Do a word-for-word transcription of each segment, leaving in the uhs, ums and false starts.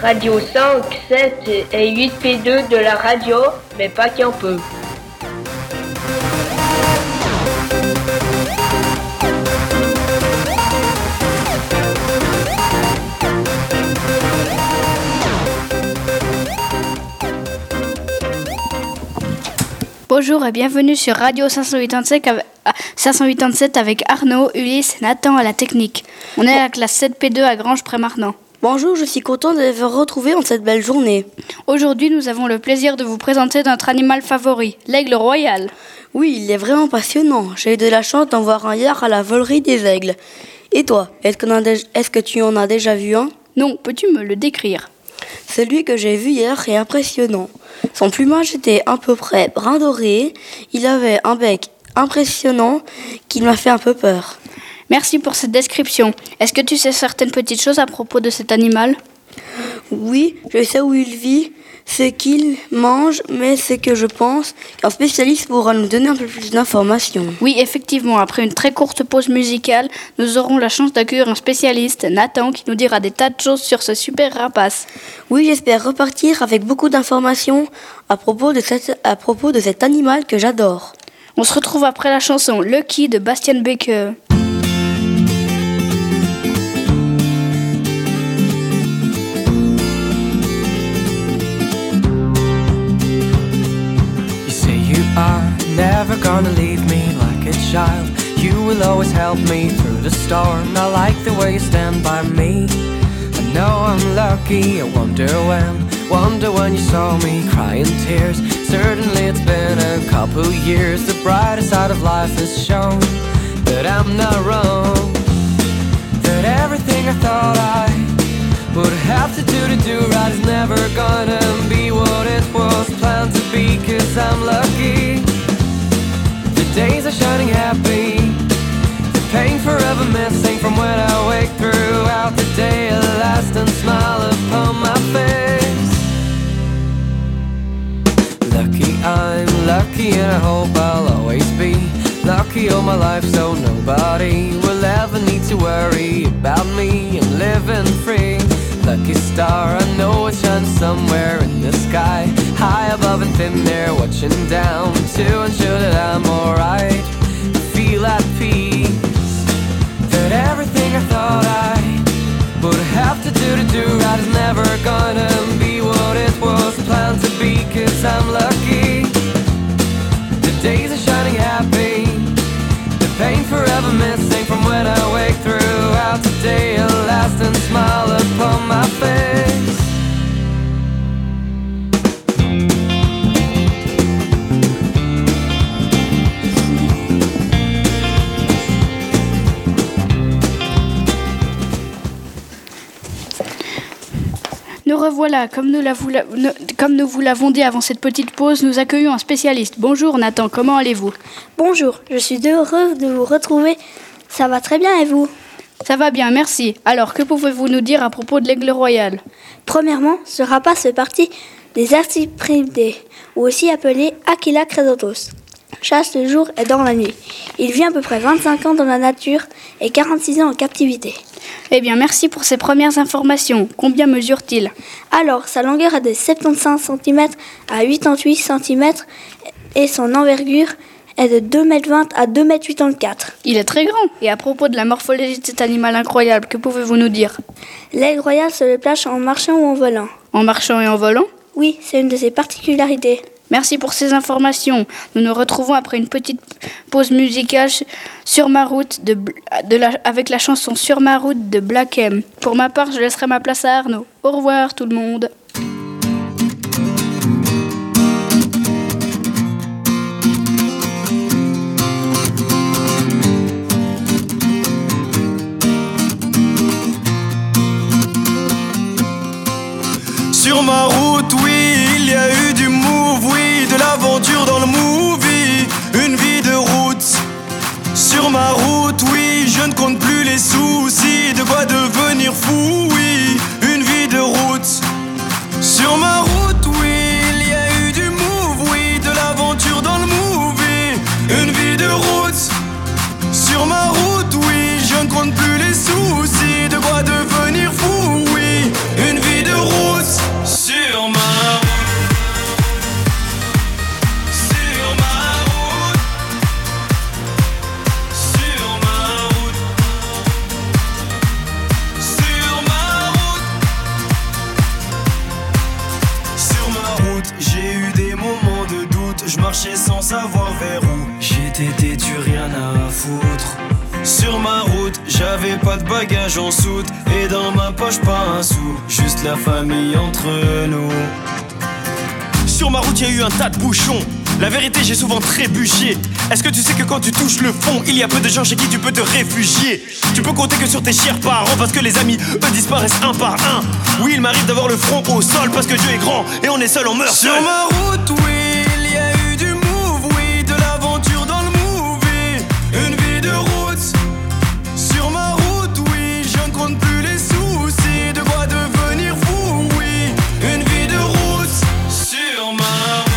Radio cinq, sept et huit P deux de la radio, mais pas qu'un peu. Bonjour et bienvenue sur Radio cinq cent quatre-vingt-sept avec Arnaud, Ulysse et Nathan à la technique. On est à la classe sept P deux à Granges-près-Marnant. Bonjour, je suis content de vous retrouver en cette belle journée. Aujourd'hui, nous avons le plaisir de vous présenter notre animal favori, l'aigle royal. Oui, il est vraiment passionnant. J'ai eu de la chance d'en voir un hier à la volerie des aigles. Et toi, est-ce que, dé- est-ce que tu en as déjà vu un ? Non, peux-tu me le décrire ? Celui que j'ai vu hier est impressionnant. Son plumage était à peu près brun doré. Il avait un bec impressionnant qui m'a fait un peu peur. Merci pour cette description. Est-ce que tu sais certaines petites choses à propos de cet animal ? Oui, je sais où il vit, ce qu'il mange, mais c'est que je pense qu'un spécialiste pourra nous donner un peu plus d'informations. Oui, effectivement, après une très courte pause musicale, nous aurons la chance d'accueillir un spécialiste, Nathan, qui nous dira des tas de choses sur ce super rapace. Oui, j'espère repartir avec beaucoup d'informations à propos de, cette, à propos de cet animal que j'adore. On se retrouve après la chanson Lucky de Bastian Baker. Are never gonna leave me like a child. You will always help me through the storm. I like the way you stand by me. I know I'm lucky, I wonder when Wonder when you saw me crying tears. Certainly it's been a couple years. The brighter side of life has shown that I'm not wrong, that everything I thought I would have to do to do right is never gonna be what it was planned to be. Cause I'm lucky, the days are shining happy, the pain forever missing from when I wake throughout the day. A lasting smile upon my face. Lucky, I'm lucky, and I hope I'll always be lucky all my life, so nobody will ever need to worry about me. I'm living free. Lucky star, I know it shines somewhere in the sky, high above and thin there, watching down to ensure that I'm alright. I feel at peace, that everything I thought I would have to do to do right is never gonna be what it was planned to be. Cause I'm lucky, the days are shining happy, the pain forever missing from when I wake throughout the day. A lasting smile upon my face. Nous revoilà, comme nous, la voula... comme nous vous l'avons dit avant cette petite pause, nous accueillons un spécialiste. Bonjour Nathan, comment allez-vous ? Bonjour, je suis heureux de vous retrouver. Ça va très bien et vous ? Ça va bien, merci. Alors, que pouvez-vous nous dire à propos de l'aigle royal ? Premièrement, ce rapace fait partie des Arcipridés, ou aussi appelé Aquila credentos. Chasse le jour et dans la nuit. Il vit à peu près vingt-cinq ans dans la nature et quarante-six ans en captivité. Eh bien, merci pour ces premières informations. Combien mesure-t-il ? Alors, sa longueur est de soixante-quinze centimètres à quatre-vingt-huit centimètres et son envergure est de deux mètres vingt à deux mètres quatre-vingt-quatorze. Il est très grand. Et à propos de la morphologie de cet animal incroyable, que pouvez-vous nous dire ? L'aigle royal se déplace en marchant ou en volant. En marchant et en volant ? Oui, c'est une de ses particularités. Merci pour ces informations. Nous nous retrouvons après une petite pause musicale sur ma route de, de la, avec la chanson Sur ma route de Black M. Pour ma part, je laisserai ma place à Arnaud. Au revoir tout le monde. Sur ma route, oui, il y a eu du move, oui, de l'aventure dans le movie, une vie de route. Sur ma route, oui, je ne compte plus les soucis, de quoi devenir fou, oui, une vie de route. Sur ma route, oui, il y a eu du move, oui, de l'aventure dans le movie, une vie de route. Sur ma route, oui, je ne compte plus les soucis, de quoi devenir fou, oui, une vie de route. j'étais têtu, rien à foutre. Sur ma route, j'avais pas de bagages en soute. Et dans ma poche, pas un sou, juste la famille entre nous. Sur ma route, y'a eu un tas de bouchons. La vérité, j'ai souvent trébuché. Est-ce que tu sais que quand tu touches le fond, il y a peu de gens chez qui tu peux te réfugier? Tu peux compter que sur tes chers parents, parce que les amis, eux, disparaissent un par un. Oui, il m'arrive d'avoir le front au sol, parce que Dieu est grand et on est seul, on meurt seul. Sur ma route, oui, il y a eu du move, oui, de l'aventure dans le movie. Une vie de route. Sur ma route, oui, je ne compte plus les soucis. De quoi devenir fou, oui. Une vie de route. Sur ma route.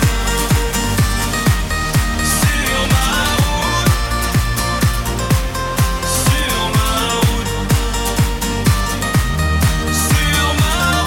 Sur ma route. Sur ma route. Sur ma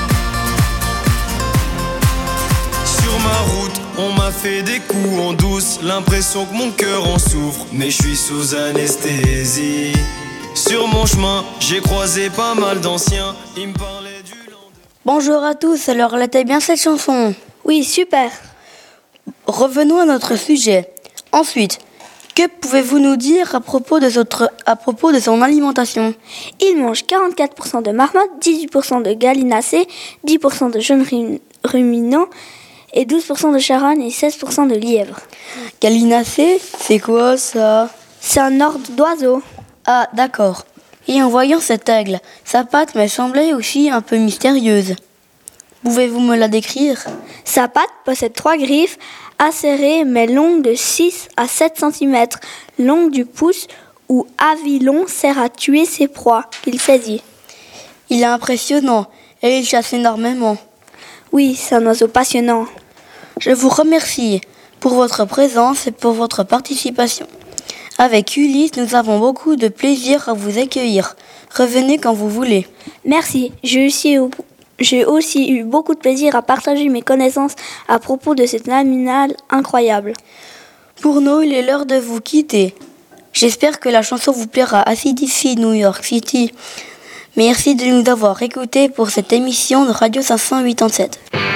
route. Sur ma route, on m'a fait des coups en douce. L'impression que mon cœur en souffre, mais je suis sous anesthésie. Sur mon chemin, j'ai croisé pas mal d'anciens. Ils me parlaient du lendemain. Bonjour à tous, alors relatez bien cette chanson. Oui, super. Revenons à notre sujet. Ensuite, que pouvez-vous nous dire à propos de, votre, à propos de son alimentation? Il mange quarante-quatre pour cent de marmottes, dix-huit pour cent de gallinacés, dix pour cent de jeunes rum- ruminants et douze pour cent de charognes et seize pour cent de lièvres. Gallinacé, c'est quoi ça? C'est un ordre d'oiseaux. Ah, d'accord. Et en voyant cet aigle, sa patte me semblait aussi un peu mystérieuse. Pouvez-vous me la décrire? Sa patte possède trois griffes acérées mais longues de six à sept centimètres, longues du pouce où Avilon sert à tuer ses proies qu'il saisit. Il est impressionnant et il chasse énormément. Oui, c'est un oiseau passionnant. Je vous remercie pour votre présence et pour votre participation. Avec Ulysse, nous avons beaucoup de plaisir à vous accueillir. Revenez quand vous voulez. Merci. J'ai aussi, j'ai aussi eu beaucoup de plaisir à partager mes connaissances à propos de cet animal incroyable. Pour nous, il est l'heure de vous quitter. J'espère que la chanson vous plaira. A C D C, New York City. Merci de nous avoir écoutés pour cette émission de Radio cinq cent quatre-vingt-sept.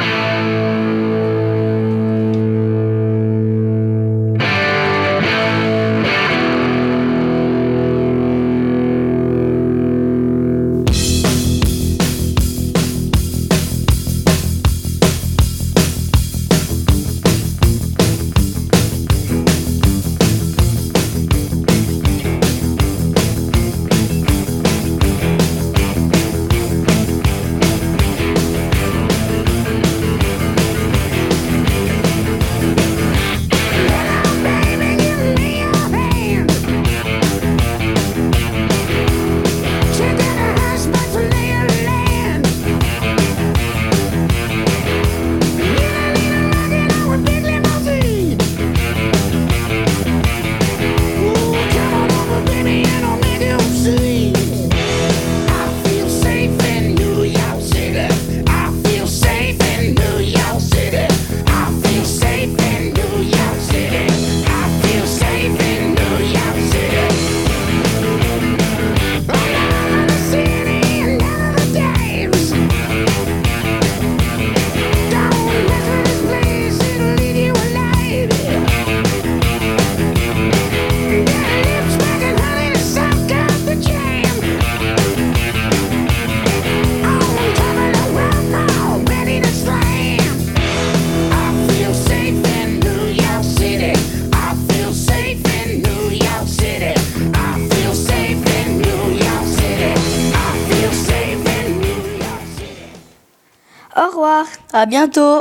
Au revoir. À bientôt.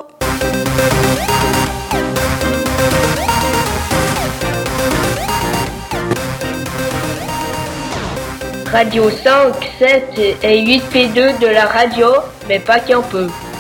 Radio cinq, sept et huit P deux de la radio, mais pas qu'un peu.